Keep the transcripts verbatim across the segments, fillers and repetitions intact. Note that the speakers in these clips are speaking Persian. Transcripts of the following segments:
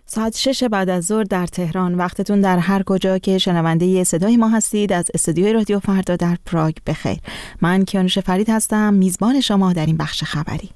ساعت شش بعد از ظهر در تهران، وقتتون در هر کجا که شنونده صدای ما هستید از استودیوی رادیو فردا در پراگ بخیر. من کیانوش فرید هستم، میزبان شما در این بخش خبری.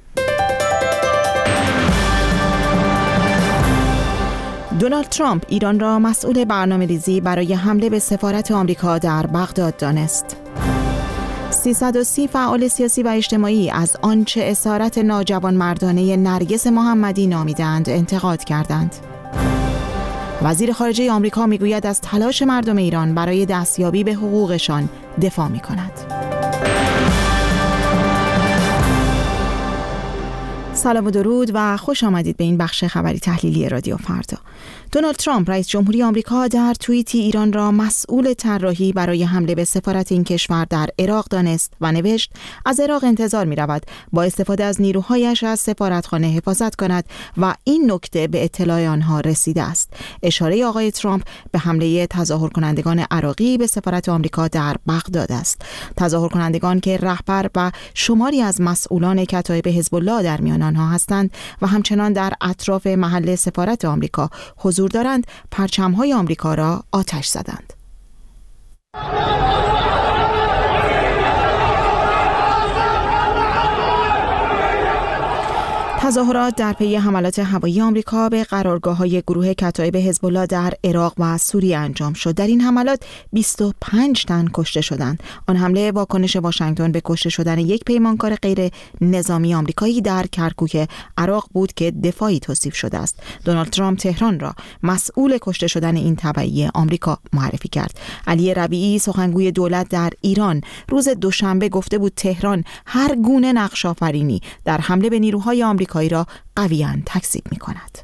دونالد ترامپ ایران را مسئول برنامه‌ریزی برای حمله به سفارت آمریکا در بغداد دانست. سیصد و سی فعال سیاسی و اجتماعی از آنچه اسارت ناجوانمردانه نرگس محمدی نامیدند انتقاد کردند. وزیر خارجه آمریکا میگوید از تلاش مردم ایران برای دستیابی به حقوقشان دفاع می‌کند. سلام و درود و خوش آمدید به این بخش خبری تحلیلی رادیو فردا. دونالد ترامپ رئیس جمهوری آمریکا در توییتی ایران را مسئول طراحی برای حمله به سفارت این کشور در عراق دانست و نوشت از عراق انتظار می رود با استفاده از نیروهایش از سفارتخانه حفاظت کند و این نکته به اطلاع آنها رسیده است. اشاره آقای ترامپ به حمله تظاهر کنندگان عراقی به سفارت آمریکا در بغداد است. تظاهر کنندگان که رهبر و شماری از مسئولان کتایب حزب الله در میان آنها هستند و همچنان در اطراف محل سفارت آمریکا حضور دارند، پرچم‌های آمریکا را آتش زدند. تظاهرات در پی حملات هوایی آمریکا به قرارگاه‌های گروه کتایب حزب الله در عراق و سوریه انجام شد. در این حملات بیست و پنج تن کشته شدند. آن حمله واکنش واشنگتن به کشته شدن یک پیمانکار غیر نظامی آمریکایی در کرکوک عراق بود که دفاعی توصیف شده است. دونالد ترامپ تهران را مسئول کشته شدن این تبعی آمریکا معرفی کرد. علی ربیعی سخنگوی دولت در ایران روز دوشنبه گفته بود تهران هر گونه نقش‌آفرینی در حمله به نیروهای آمریکایی را قویاً تکذیب می‌کند.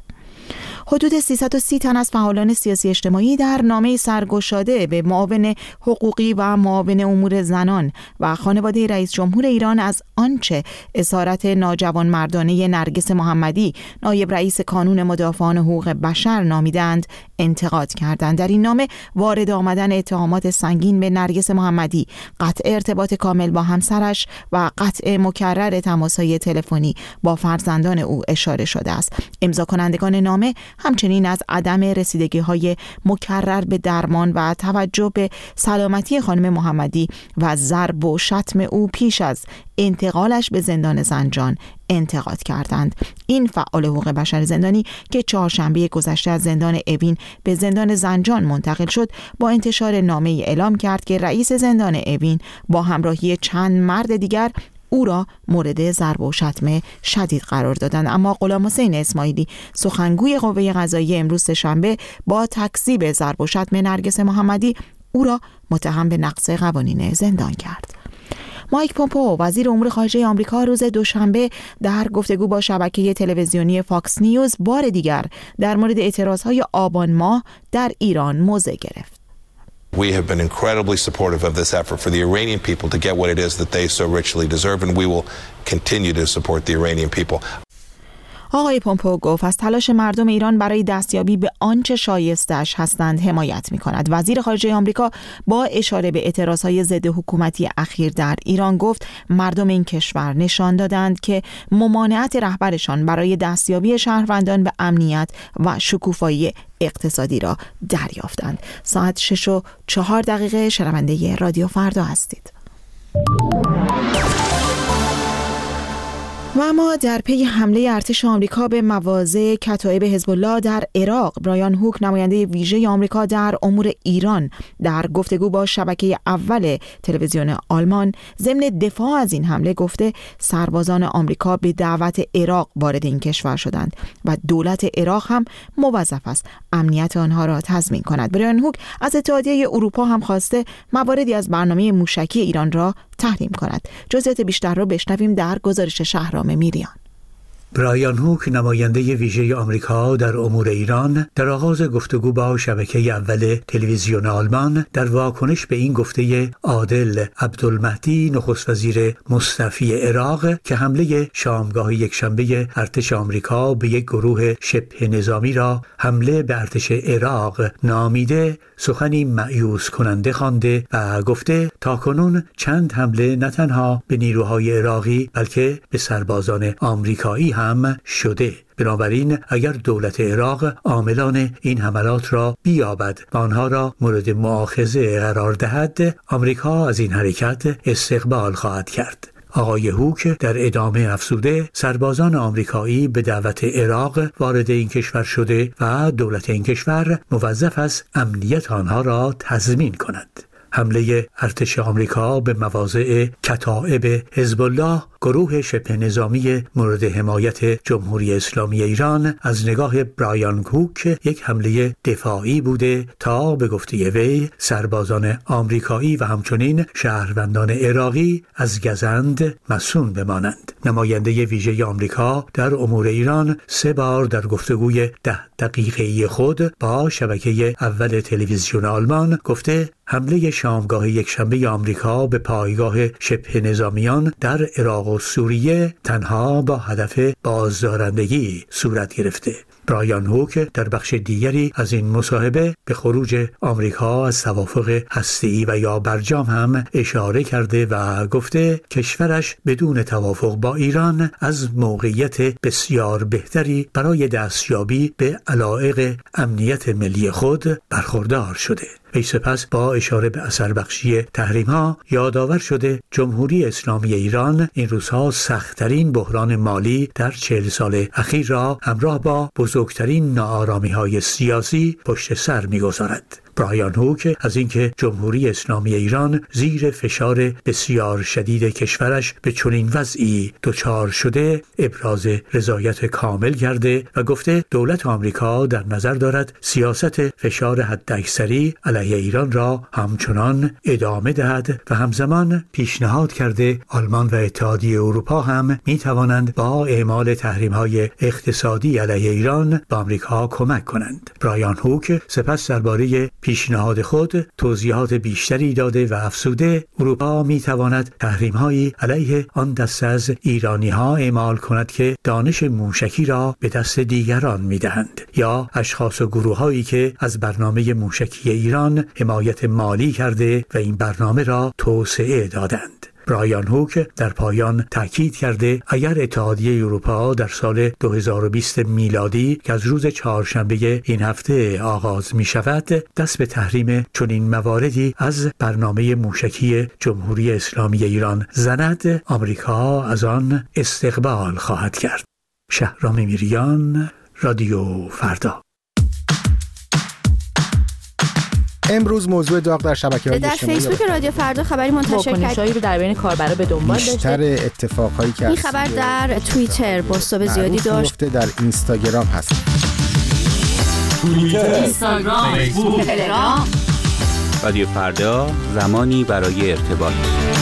حدود سیصد و سی تن از فعالان سیاسی اجتماعی در نامه سرگشاده به معاون حقوقی و معاون امور زنان و خانواده رئیس جمهور ایران از آنچه اسارت ناجوانمردانه نرگس محمدی نایب رئیس کانون مدافعان حقوق بشر نامیدند انتقاد کردند. در این نامه وارد آمدن اتهامات سنگین به نرگس محمدی، قطع ارتباط کامل با همسرش و قطع مکرر تماس‌های تلفنی با فرزندان او اشاره شده است. امضا کنندگان نامه همچنین از عدم رسیدگی‌های مکرر به درمان و توجه به سلامتی خانم محمدی و ضرب و شتم او پیش از انتقالش به زندان زنجان انتقاد کردند. این فعال حقوق بشر زندانی که چهارشنبه گذشته از زندان اوین به زندان زنجان منتقل شد، با انتشار نامه‌ای اعلام کرد که رئیس زندان اوین با همراهی چند مرد دیگر او را مورد ضرب و شتم شدید قرار دادند. اما غلامحسین اسماعیلی سخنگوی قوه قضاییه امروز سه‌شنبه با تکذیب ضرب و شتم نرگس محمدی او را متهم به نقض قوانین زندان کرد. مایک پومپئو وزیر امور خارجه آمریکا روز دوشنبه در گفتگو با شبکه تلویزیونی فاکس نیوز بار دیگر در مورد اعتراضهای آبان ماه در ایران موضع گرفت. We have been incredibly supportive of this effort for the Iranian people to get what it is that they so richly deserve, and we will continue to support the Iranian people. آقای پومپئو گفت از تلاش مردم ایران برای دستیابی به آنچه شایسته‌اش هستند حمایت می‌کند. وزیر خارجه آمریکا با اشاره به اعتراضهای ضد حکومتی اخیر در ایران گفت مردم این کشور نشان دادند که ممانعت رهبرشان برای دستیابی شهروندان به امنیت و شکوفایی اقتصادی را دریافتند. ساعت شش و چهار دقیقه شنونده رادیو فردا هستید. و اما در پی حمله ارتش آمریکا به مواضع کتایب حزب الله در عراق، برایان هوک نماینده ویژه آمریکا در امور ایران در گفتگو با شبکه اول تلویزیون آلمان ضمن دفاع از این حمله گفته سربازان آمریکا به دعوت عراق وارد این کشور شدند و دولت عراق هم موظف است امنیت آنها را تضمین کند. برایان هوک از اتحادیه اروپا هم خواسته مواردی از برنامه موشکی ایران را تحریم کند. جزئیات بیشتر را بشنویم در گزارش شهرام میریان. برایان هوک نماینده ویژه آمریکا در امور ایران در آغاز گفتگو با شبکه اول تلویزیون آلمان در واکنش به این گفته عادل عبدالمهدی نخست وزیر مستعفی عراق که حمله شامگاه یکشنبه ارتش آمریکا به یک گروه شبه نظامی را حمله به ارتش عراق نامیده سخنی مایوس کننده خوانده و گفته تاکنون چند حمله نه تنها به نیروهای عراقی بلکه به سربازان آمریکایی هم هم شده. بنابراین اگر دولت عراق عاملان این حملات را بیابد و آنها را مورد مؤاخذه قرار دهد، آمریکا از این حرکت استقبال خواهد کرد. آقای هوک در ادامه افزوده سربازان آمریکایی به دعوت عراق وارد این کشور شده و دولت این کشور موظف است امنیت آنها را تضمین کند. حمله ارتش آمریکا به مواضع کتائب حزب الله، گروه شبه نظامی مورد حمایت جمهوری اسلامی ایران، از نگاه برایان هوک یک حمله دفاعی بوده تا به گفته وی سربازان آمریکایی و همچنین شهروندان عراقی از گزند مصون بمانند. نماینده ویژه آمریکا در امور ایران سه بار در گفتگوی ده دقیقه‌ای خود با شبکه اول تلویزیون آلمان گفته حمله شامگاه یکشنبه آمریکا به پایگاه شبه نظامیان در عراق و سوریه تنها با هدف بازدارندگی صورت گرفته. برایان هوک در بخش دیگری از این مصاحبه به خروج آمریکا از توافق هسته‌ای و یا برجام هم اشاره کرده و گفته کشورش بدون توافق با ایران از موقعیت بسیار بهتری برای دستیابی به علایق امنیت ملی خود برخوردار شده. وی سپس با اشاره به اثر بخشی تحریم ها یادآور شده جمهوری اسلامی ایران این روزها سخت‌ترین بحران مالی در چهل سال اخیر را همراه با بزرگترین ناآرامی های سیاسی پشت سر می‌گذارد. برایان هوک از اینکه جمهوری اسلامی ایران زیر فشار بسیار شدید کشورش به چنین وضعی دچار شده ابراز رضایت کامل کرده و گفته دولت آمریکا در نظر دارد سیاست فشار حداکثری علیه ایران را همچنان ادامه دهد و همزمان پیشنهاد کرده آلمان و اتحادیه اروپا هم می توانند با اعمال تحریم‌های اقتصادی علیه ایران به آمریکا کمک کنند. برایان هوک سپس درباره پیشنهاد خود توضیحات بیشتری داده و افزوده اروپا می تواند تحریم‌هایی علیه آن دسته از ایرانی‌ها اعمال کند که دانش موشکی را به دست دیگران می دهند یا اشخاص و گروه‌هایی که از برنامه موشکی ایران حمایت مالی کرده و این برنامه را توسعه دادند. برایان هوک در پایان تاکید کرده اگر اتحادیه اروپا در سال دو هزار و بیست میلادی که از روز چهارشنبه این هفته آغاز می شود دست به تحریم چنین مواردی از برنامه موشکی جمهوری اسلامی ایران زند، آمریکا از آن استقبال خواهد کرد. شهرام میریان، رادیو فردا. امروز موضوع داغ در شبکه‌های اجتماعی در فیسبوک رادیو فردا خبری منتشر کرد. واکنش‌هایی رو در بین کاربرا به دنبال داشته. بیشتر اتفاقایی که این خبر در توییتر بازتاب زیادی داشت. در اینستاگرام هست. توییتر، اینستاگرام، فیسبوک، تلگرام. رادیو فردا، زمانی برای ارتباط.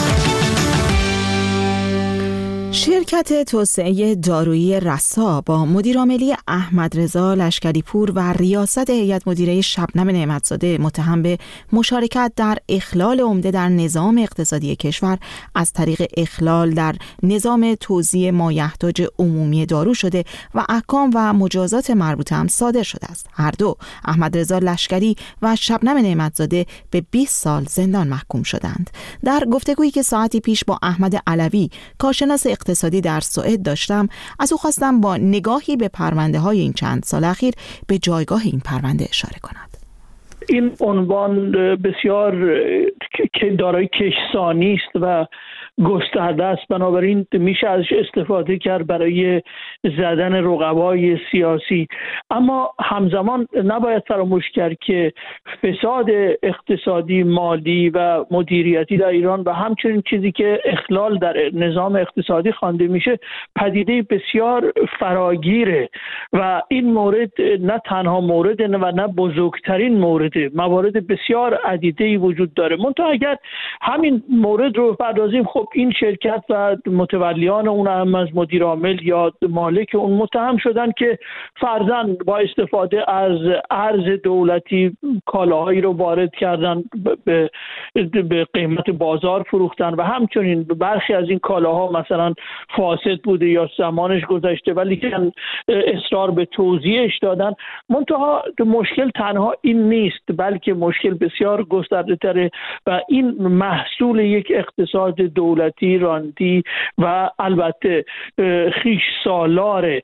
شرکت توسعه دارویی رسا با مدیرعاملی احمد رضا لشکری‌پور و ریاست هیئت مدیره شبنم نعمت‌زاده متهم به مشارکت در اخلال عمده در نظام اقتصادی کشور از طریق اخلال در نظام توزیع مایحتاج عمومی دارو شده و احکام و مجازات مربوطه هم صادر شده است. هر دو احمد رضا لشکری و شبنم نعمت‌زاده به بیست سال زندان محکوم شدند. در گفتگویی که ساعتی پیش با احمد علوی کارشناس اقتصادی در سوئد داشتم از او خواستم با نگاهی به پرونده های این چند سال اخیر به جایگاه این پرونده اشاره کند. این عنوان بسیار که دارای کشسانی است و گسترده است، بنابراین میشه ازش استفاده کرد برای زدن رقبای سیاسی، اما همزمان نباید فراموش کرد که فساد اقتصادی، مالی و مدیریتی در ایران و همچنین چیزی که اخلال در نظام اقتصادی خوانده میشه پدیده بسیار فراگیره و این مورد نه تنها مورد و نه بزرگترین مورد، موارد بسیار عدیده‌ای وجود داره. منتها اگر همین مورد رو بپردازیم، خب این شرکت و متولیان اون هم از مدیر عامل یا مالک اون متهم شدن که فرضاً با استفاده از ارز دولتی کالاهایی رو وارد کردن، به به قیمت بازار فروختن و همچنین برخی از این کالاها مثلا فاسد بوده یا زمانش گذشته ولی که اصرار به توزیعش دادن. منتها مشکل تنها این نیست، بلکه مشکل بسیار گسترده تره و این محصول یک اقتصاد دولتی دولتی، رانتی و البته خیش سالاره.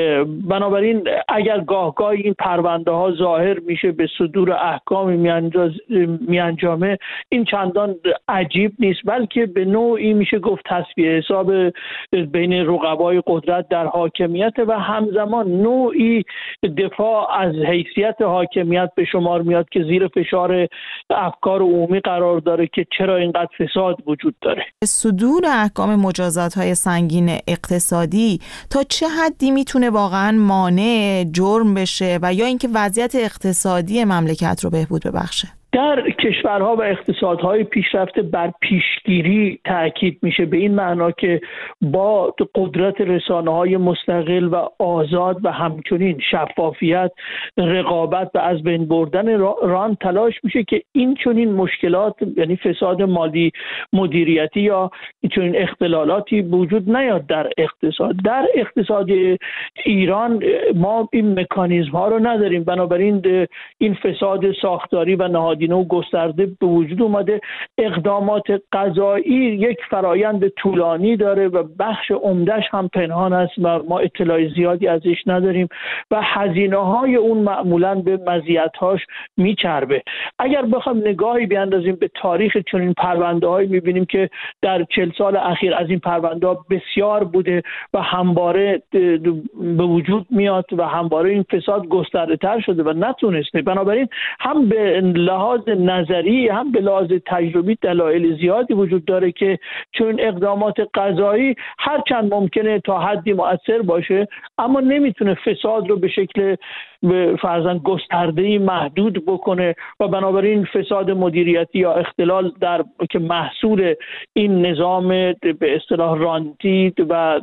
بنابراین اگر گاه گاه این پرونده ها ظاهر میشه به صدور احکامی می انجامه، این چندان عجیب نیست، بلکه به نوعی میشه گفت تصفیه حساب بین رقبای قدرت در حاکمیت و همزمان نوعی دفاع از حیثیت حاکمیت به شمار میاد که زیر فشار افکار عمومی قرار داره که چرا اینقدر فساد وجود داره. صدور احکام مجازات‌های سنگین اقتصادی تا چه حدی میتونه واقعاً مانع جرم بشه و یا اینکه وضعیت اقتصادی مملکت رو بهبود ببخشه؟ در کشورها و اقتصادهای پیشرفته بر پیشگیری تاکید میشه، به این معنا که با قدرت رسانه‌های مستقل و آزاد و همچنین شفافیت، رقابت و از بین بردن ران تلاش میشه که این چنین مشکلات، یعنی فساد مالی مدیریتی یا این چنین اختلالاتی وجود نیاد در اقتصاد. در اقتصاد ایران ما این مکانیزم ها رو نداریم، بنابراین این فساد ساختاری و نهادینه و گسترده به وجود اومده. اقدامات قضایی یک فرایند طولانی داره و بخش عمدهش هم پنهان است و ما اطلاع زیادی ازش نداریم و هزینه های اون معمولاً به مزیت‌هاش میچربه. اگر بخوام نگاهی بیاندازیم به تاریخ چنین پرونده‌هایی، می‌بینیم که در چهل سال اخیر از این پرونده‌ها بسیار بوده و همواره به وجود میاد و همواره این فساد گسترده‌تر شده و نتونسته. بنابراین هم به لحاظ نظری هم به لحاظ تجربی دلایل زیادی وجود داره که چون اقدامات قضایی هرچند ممکنه تا حدی مؤثر باشه، اما نمیتونه فساد رو به شکل فرضاً گسترده‌ای محدود بکنه و بنابراین فساد مدیریتی یا اختلال در که محصول این نظام به اصطلاح رانتی و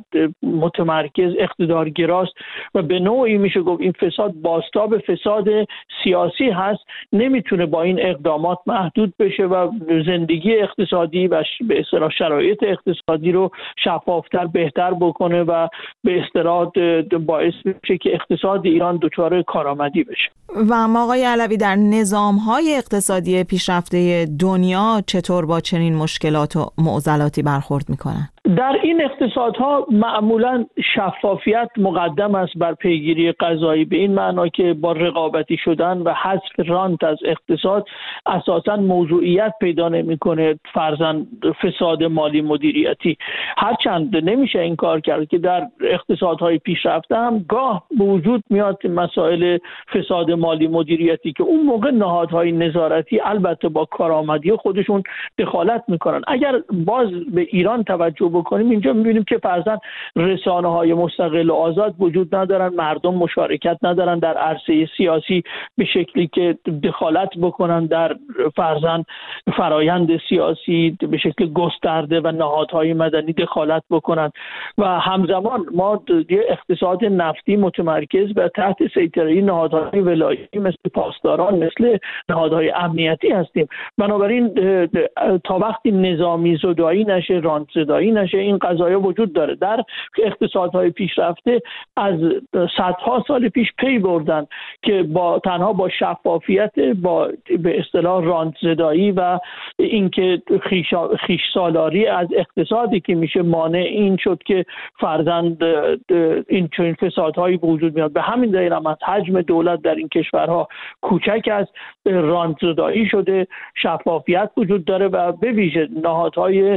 متمرکز اقتدارگراست و به نوعی میشه گفت این فساد بازتاب فساد سیاسی هست، نمیتونه با این اقدامات محدود بشه و زندگی اقتصادی و به اصطلاح شرایط اقتصادی رو شفافتر بهتر بکنه و به اصطلاح باعث بشه که اقتصاد ایران دچار کارآمدی بشه. و اما آقای علوی، در نظام‌های اقتصادی پیشرفته دنیا چطور با چنین مشکلات و معضلاتی برخورد می‌کنن؟ در این اقتصادها معمولاً شفافیت مقدم است بر پیگیری قضایی، به این معنا که با رقابتی شدن و حذف رانت از اقتصاد اساساً موضوعیت پیدا نمی‌کنه فرضاً فساد مالی مدیریتی. هرچند نمیشه انکار کرد که در اقتصادهای پیشرفته هم گاه به وجود میاد مسائل فساد مالی مدیریتی که اون موقع نهادهای نظارتی البته با کارآمدی خودشون دخالت میکنن. اگر باز به ایران توجه بکنیم، اینجا میبینیم که فرضاً رسانه‌های مستقل و آزاد وجود ندارن، مردم مشارکت ندارن در عرصه سیاسی به شکلی که دخالت بکنن در فرضاً فرایند سیاسی به شکل گسترده و نهادهای مدنی دخالت بکنن و همزمان ما یه اقتصاد نفتی متمرکز و تحت سیطره نهادهای ولایی مثل پاسداران، مثل نهادهای امنیتی هستیم. بنابراین تا وقتی نظامی زدایی نشه، رانت زدایی نشه، این قضایا وجود داره. در اقتصادهای پیشرفته از صدها سال پیش پی بردن که با تنها با شفافیت، با به اصطلاح رانت زدایی و اینکه خیش خیش سالاری از اقتصادی که میشه مانع این شد که فرزند این چنین فسادهایی وجود میاد. به همین دلیل هم از حجم دولت در این کشورها کوچک است، رانت زدایی شده، شفافیت وجود داره و به ویژه نهادهای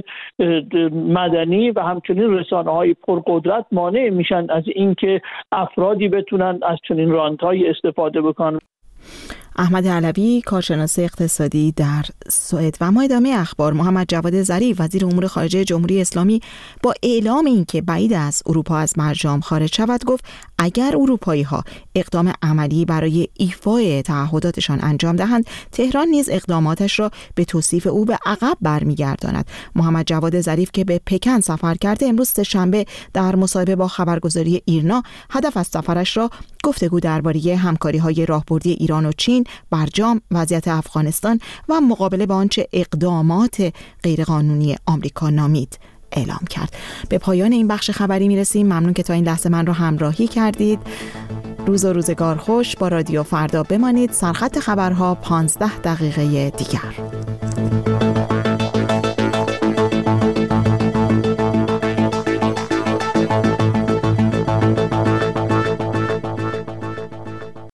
مدنی و همچنین رسانه‌های پرقدرت مانع میشن از اینکه افرادی بتونن از چنین رانت‌های استفاده بکنن. احمد علوی، کارشناس اقتصادی در سوئد. و ما ادامه اخبار. محمد جواد ظریف، وزیر امور خارجه جمهوری اسلامی، با اعلام اینکه بعید است اروپا از برجام خارج شود، گفت اگر اروپایی‌ها اقدام عملی برای ایفای تعهداتشان انجام دهند، تهران نیز اقداماتش را به توصیف او به عقب برمیگرداند. محمد جواد ظریف که به پکن سفر کرده، امروز سه‌شنبه در مصاحبه با خبرگزاری ایرنا هدف از سفرش را گفتگو درباره همکاری‌های راهبردی ایران و چین، برجام، وضعیت افغانستان و مقابله با آنچه اقدامات غیرقانونی آمریکا نامید اعلام کرد. به پایان این بخش خبری میرسیم. ممنون که تا این لحظه من رو همراهی کردید. روز و روزگار خوش. با رادیو فردا بمانید. سرخط خبرها پانزده دقیقه دیگر.